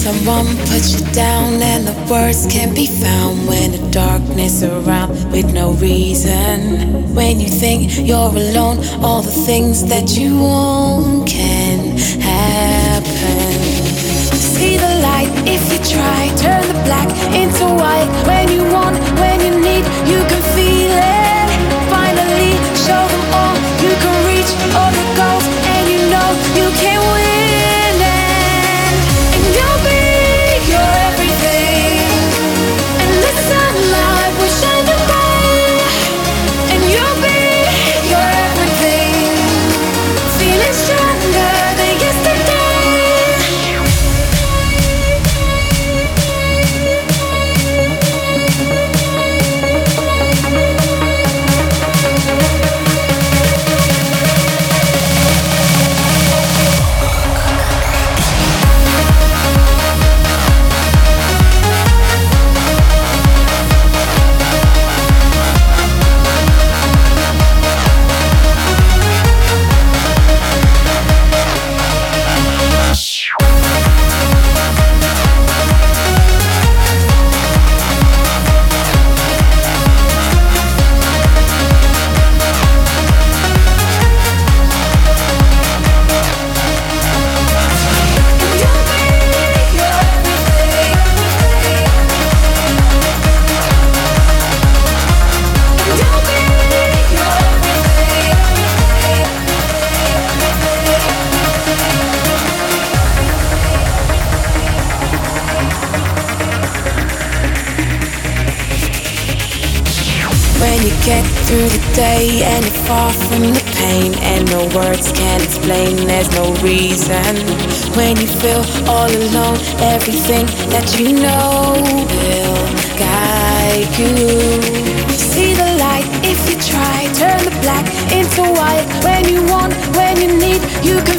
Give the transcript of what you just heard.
Someone put you down and the words can't be found when the darkness around with no reason. When you think you're alone, all the things that you want can happen. See the light if you try, turn the black into white. When you want, when you need, you can feel it. Finally, show them all you can reach all the goals, and you know you can win. And you'll be your everything, and the sunlight will shine your bright. And you'll be your everything, feeling stronger than yesterday. Get through the day and you're far from the pain, and no words can explain, there's no reason. When you feel all alone, everything that you know will guide you. See the light if you try, turn the black into white. When you want, when you need, you